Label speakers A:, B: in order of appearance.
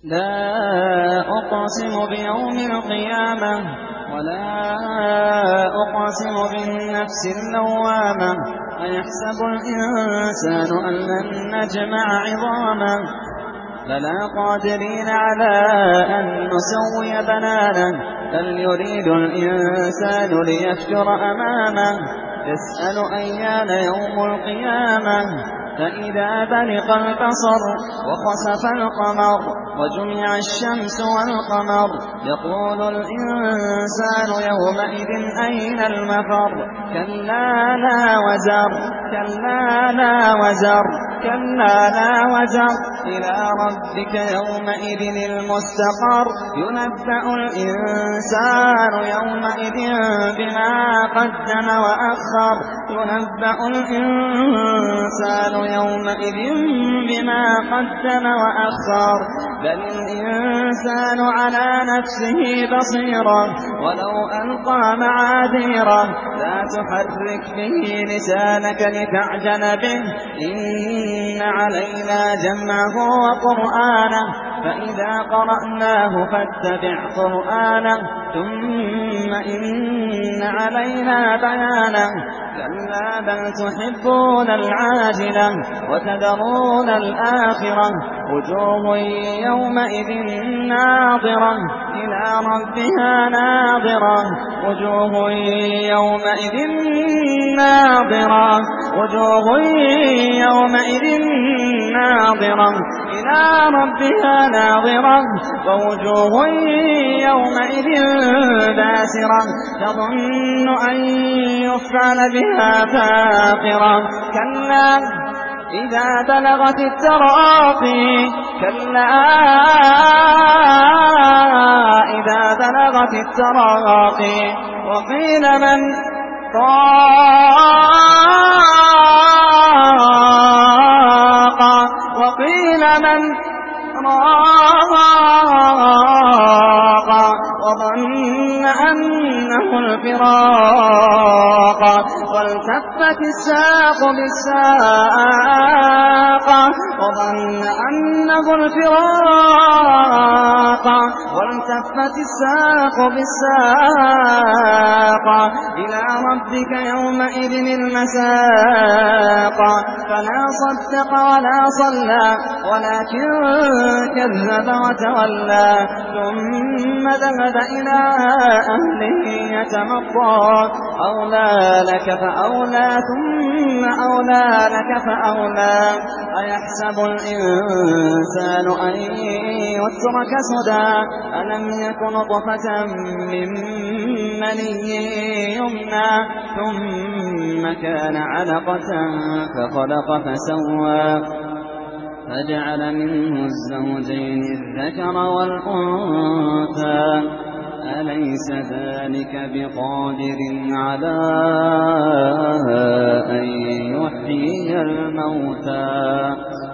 A: لا أقسم بيوم القيامة ولا أقسم بالنفس اللوامة أيحسب الإنسان أن لن نجمع عظامه بلى قادرين على أن نسوي بنانه بل يريد الإنسان ليفجر أمامه يسأل أيان يوم القيامة فإذا برق البصر وخسف القمر وجمع الشمس والقمر يقول الإنسان يومئذ أين المفر كلا لا وزر كلا لا وزر كلا لا وزر إلى ربك يومئذ المستقر ينبأ الإنسان يومئذ بما قدم وأخر ينبأ الإنسان يومئذ بما قدم وأخر بل الإنسان على نفسه بصيرة ولو ألقى معاذيره لا تحرك به لسانك لتعجل به إن علينا جمعه وقرآنه فإذا قرأناه فاتبع قرآنه ثم إن علينا بيانه كلا بل تحبون العاجلة وتذرون الآخرة وجوه يومئذ ناظرة إلى ربها ناظرة وجوه يومئذ ناظرة وجوه يومئذ ناظرة إلى ربها ناظرة ووجوه يومئذ باسرة تظن أن يفعل بها فاقرة كلا إذا بلغت التراقي كلا إذا بلغت التراقي وقيل من راق وقيل من راق وظن أنه الفراق والتفت الساق بالساق وظن أنه الفراق والتفت الساق بالساق إلى ربك يومئذ المساق فلا صدق ولا صلى ولكن كذب وتولى ثم ذهب إلى أهله يتمطى أولى لك فأولى ثم أولى لك فأولى أيحسب الإنسان أن يترك سدى ألم يكن نطفة من مني يمنى ثم كان علقة فخلق فسوى فجعل منه الزوجين الذكر والأنثى أليس ذلك بقادر على أن يحيي الموتى